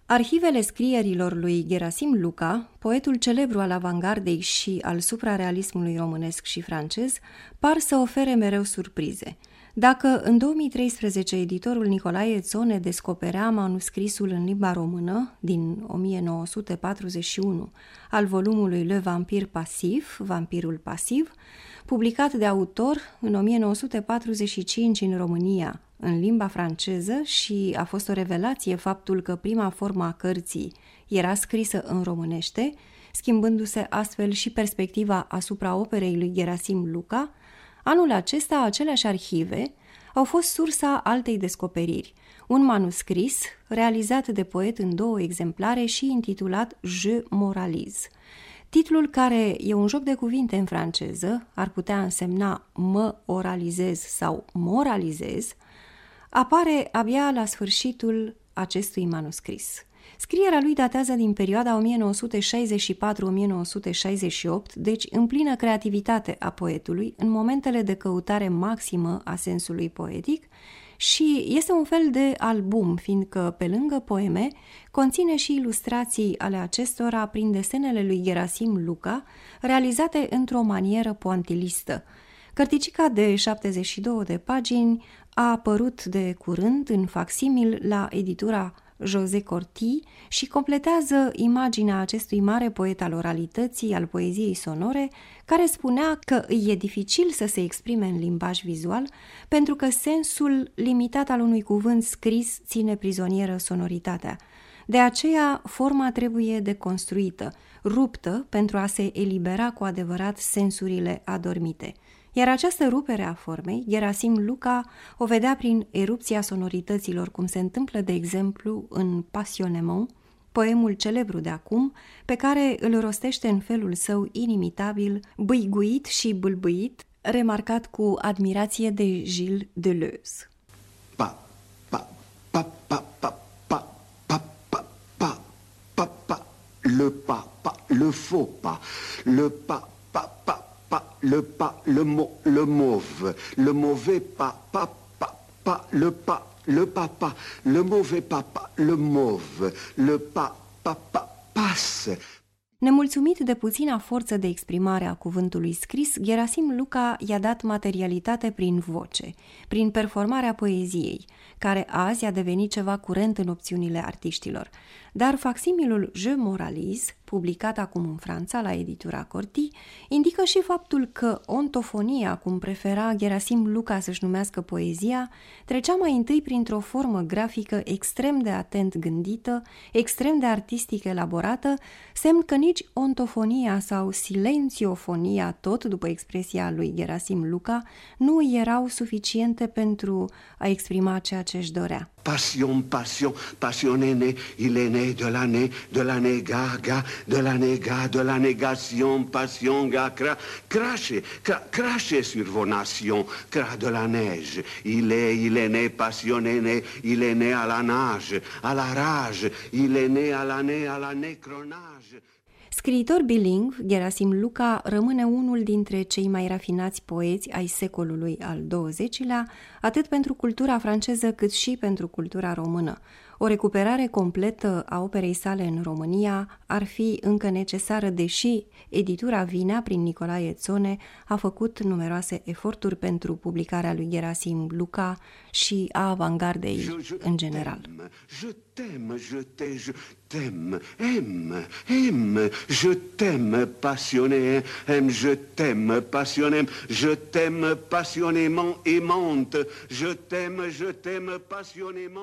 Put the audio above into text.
Arhivele scrierilor lui Gherasim Luca, poetul celebru al avangardei și al suprarealismului românesc și francez, par să ofere mereu surprize. Dacă în 2013 editorul Nicolae Țone descoperea manuscrisul în limba română din 1941 al volumului Le Vampire Passif, Vampirul Pasiv, publicat de autor în 1945 în România, în limba franceză, și a fost o revelație faptul că prima formă a cărții era scrisă în românește, schimbându-se astfel și perspectiva asupra operei lui Gherasim Luca, anul acesta aceleași arhive au fost sursa altei descoperiri, un manuscris realizat de poet în 2 exemplare și intitulat Je moralise. Titlul, care e un joc de cuvinte în franceză, ar putea însemna mă oralizez sau moralizez, apare abia la sfârșitul acestui manuscris. Scrierea lui datează din perioada 1964-1968, deci în plină creativitate a poetului, în momentele de căutare maximă a sensului poetic, și este un fel de album, fiindcă, pe lângă poeme, conține și ilustrații ale acestora prin desenele lui Gherasim Luca, realizate într-o manieră pointillistă. Cărticica de 72 de pagini a apărut de curând în facsimil la editura José Corti și completează imaginea acestui mare poet al oralității, al poeziei sonore, care spunea că îi e dificil să se exprime în limbaj vizual pentru că sensul limitat al unui cuvânt scris ține prizonieră sonoritatea. De aceea, forma trebuie deconstruită, ruptă pentru a se elibera cu adevărat sensurile adormite. Iar această rupere a formei, Gherasim Luca o vedea prin erupția sonorităților, cum se întâmplă, de exemplu, în Passionnement, poemul celebru de acum, pe care îl rostește în felul său inimitabil, bâiguit și bâlbâit, remarcat cu admirație de Gilles Deleuze. Pa, pa, pa, pa, pa, pa, pa, pa, pa, pa, pa, le pa, pa, le faux pas, le pa, pa, pa, le pas, le mauve, le mauvais pas, pa, pa, pa, le pas, le papa, le mauvais papa, le mauve, le pas, pa, pa, passe. Nemulțumit de puțina forță de exprimare a cuvântului scris, Gherasim Luca i-a dat materialitate prin voce, prin performarea poeziei, care azi a devenit ceva curent în opțiunile artiștilor. Dar facsimilul Je moralise, publicat acum în Franța la editura Corti, indică și faptul că ontofonia, cum prefera Gherasim Luca să-și numească poezia, trecea mai întâi printr-o formă grafică extrem de atent gândită, extrem de artistic elaborată, semn că nici ontofonia sau silențiofonia, tot după expresia lui Gherasim Luca, nu erau suficiente pentru a exprima ceea ce își dorea. Passion, passion, passionné, il est né de l'année gaga, de l'année ga, de la négation, passion, ga, crache sur vos nations, cra de la neige. Il est né passionné, il est né à la nage, à la rage, il est né à la nécronage. Scriitor bilingv, Gherasim Luca rămâne unul dintre cei mai rafinați poeți ai secolului al XX-lea, atât pentru cultura franceză cât și pentru cultura română. O recuperare completă a operei sale în România ar fi încă necesară, deși editura Vinea, prin Nicolae Țone, a făcut numeroase eforturi pentru publicarea lui Gherasim Luca și a avangardei în general. Je t'aime, aime, je t'aime passionné, aime, je t'aime passionné, je t'aime passionnément aimante, je t'aime passionnément.